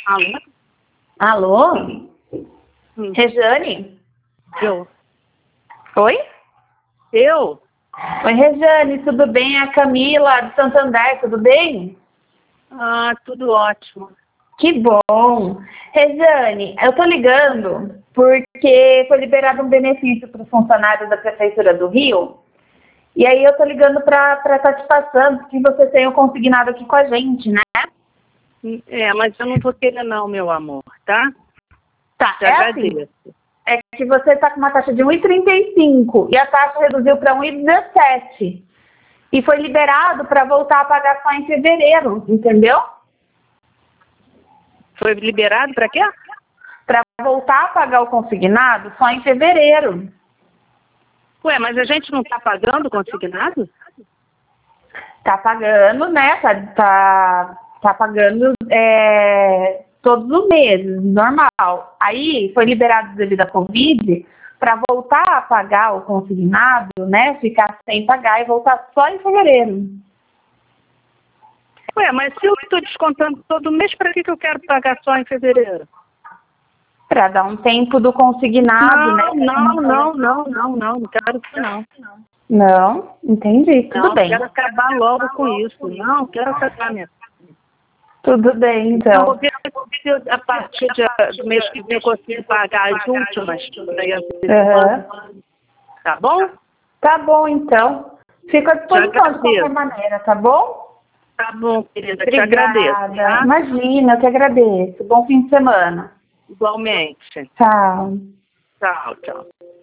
Alô? Alô? Rejane? Eu. Oi? Eu? Oi, Rejane, tudo bem? É a Camila de Santander, tudo bem? Ah, tudo ótimo. Que bom! Rejane, eu tô ligando porque foi liberado um benefício para os funcionários da Prefeitura do Rio. E aí eu tô ligando para satisfação que vocês tenham consignado aqui com a gente, né? É, mas eu não vou querer não, meu amor, tá? Tá, Te é agradeço. assim. É que você está com uma taxa de 1,35 e a taxa reduziu para 1,17. E foi liberado para voltar a pagar só em fevereiro, entendeu? Foi liberado para quê? Para voltar a pagar o consignado só em fevereiro. Ué, mas a gente não está pagando o consignado? Tá pagando, né? Tá pagando todos os meses, normal. Aí foi liberado devido à Covid para voltar a pagar o consignado, né? Ficar sem pagar e voltar só em fevereiro. Ué, mas se eu estou descontando todo mês, para que eu quero pagar só em fevereiro? Para dar um tempo do consignado, né? Não quero isso não. Não, entendi. Tudo Não, bem. quero acabar logo com isso. Não, quero acabar mesmo. Tudo bem, Então, então. vou ver se a partir do mês que vem eu consigo pagar as últimas. Uhum. Tá bom? Tá bom, então. Fico à disposição de qualquer agradeço. maneira, tá bom? Tá bom, querida. Te Obrigada. agradeço, tá? Imagina, eu que agradeço. Bom fim de semana. Igualmente. Tchau. Tchau, tchau.